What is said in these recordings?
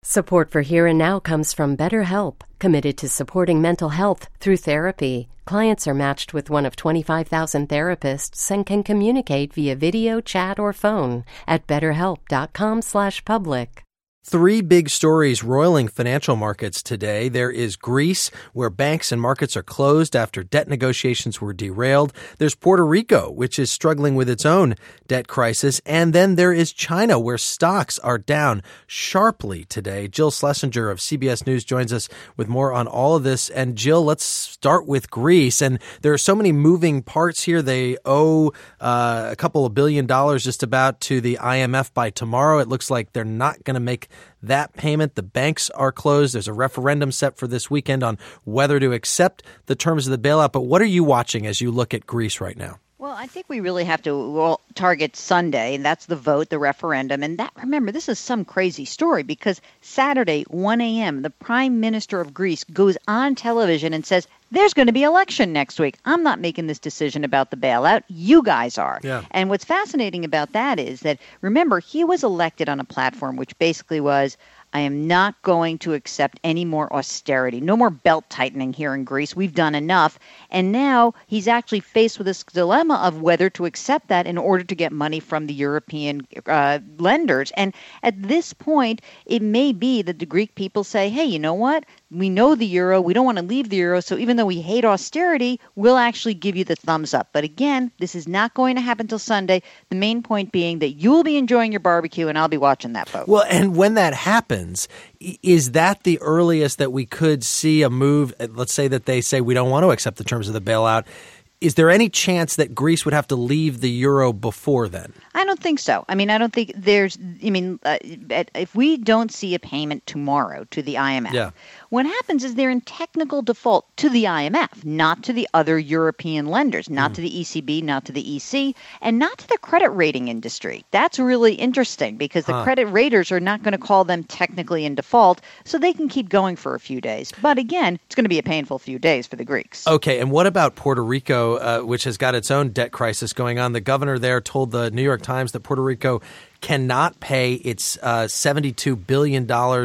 Support for Here and Now comes from BetterHelp, committed to supporting mental health through therapy. Clients are matched with one of 25,000 therapists and can communicate via video, chat, or phone at betterhelp.com/public. Three big stories roiling financial markets today. There is Greece, where banks and markets are closed after debt negotiations were derailed. There's Puerto Rico, which is struggling with its own debt crisis. And then there is China, where stocks are down sharply today. Jill Schlesinger of CBS News joins us with more on all of this. And Jill, let's start with Greece. And there are so many moving parts here. They owe a couple of $1 billion just about to the IMF by tomorrow. It looks like they're not going to make that payment. The banks are closed. There's a referendum set for this weekend on whether to accept the terms of the bailout. But what are you watching as you look at Greece right now? Well, I think we really have to target Sunday, and that's the vote, the referendum. And that, remember, this is some crazy story because Saturday, 1 a.m., the Prime Minister of Greece goes on television and says, there's going to be election next week. I'm not making this decision about the bailout. You guys are. Yeah. And what's fascinating about that is that, remember, he was elected on a platform which basically was, I am not going to accept any more austerity. No more belt tightening here in Greece. We've done enough. And now he's actually faced with this dilemma of whether to accept that in order to get money from the European lenders. And at this point, it may be that the Greek people say, hey, you know what? We know the euro. We don't want to leave the euro. So even though we hate austerity, we'll actually give you the thumbs up. But again, this is not going to happen till Sunday. The main point being that you'll be enjoying your barbecue and I'll be watching that vote. Well, and when that happens, is that the earliest that we could see a move? Let's say that they say we don't want to accept the terms of the bailout. Is there any chance that Greece would have to leave the euro before then? I don't think so. I mean, I don't think there's – if we don't see a payment tomorrow to the IMF, what happens is they're in technical default to the IMF, not to the other European lenders, not to the ECB, not to the EC, and not to the credit rating industry. That's really interesting because the credit raters are not going to call them technically in default, so they can keep going for a few days. But again, it's going to be a painful few days for the Greeks. Okay, and what about Puerto Rico, which has got its own debt crisis going on? The governor there told the New York Times that Puerto Rico cannot pay its $72 billion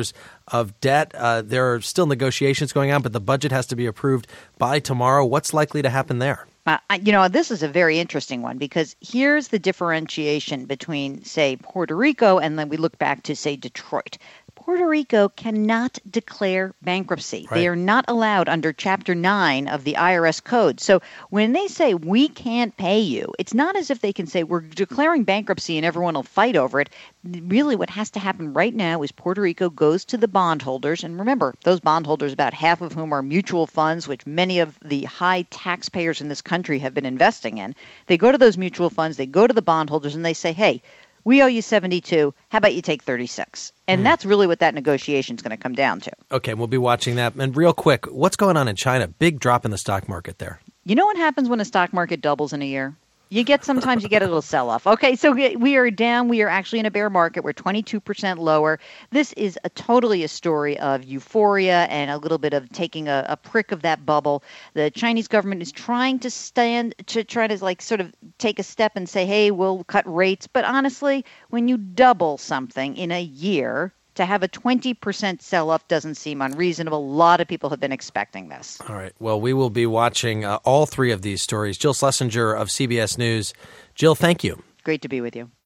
of debt. There are still negotiations going on, but the budget has to be approved by tomorrow. What's likely to happen there? This is a very interesting one because here's the differentiation between, say, Puerto Rico and then we look back to, say, Detroit. Puerto Rico cannot declare bankruptcy. Right. They are not allowed under Chapter 9 of the IRS code. So when they say we can't pay you, it's not as if they can say we're declaring bankruptcy and everyone will fight over it. Really what has to happen right now is Puerto Rico goes to the bondholders. And remember, those bondholders, about half of whom are mutual funds, which many of the high taxpayers in this country have been investing in. They go to those mutual funds, they go to the bondholders, and they say, hey, we owe you 72. How about you take 36? And that's really what that negotiation is going to come down to. Okay, we'll be watching that. And real quick, what's going on in China? Big drop in the stock market there. You know what happens when a stock market doubles in a year? Sometimes you get a little sell-off. Okay, so we are down. We are actually in a bear market. We're 22% lower. This is totally a story of euphoria and a little bit of taking a prick of that bubble. The Chinese government is trying to try to sort of take a step and say, hey, we'll cut rates. But honestly, when you double something in a year, to have a 20% sell-off doesn't seem unreasonable. A lot of people have been expecting this. All right. Well, we will be watching all three of these stories. Jill Schlesinger of CBS News. Jill, thank you. Great to be with you.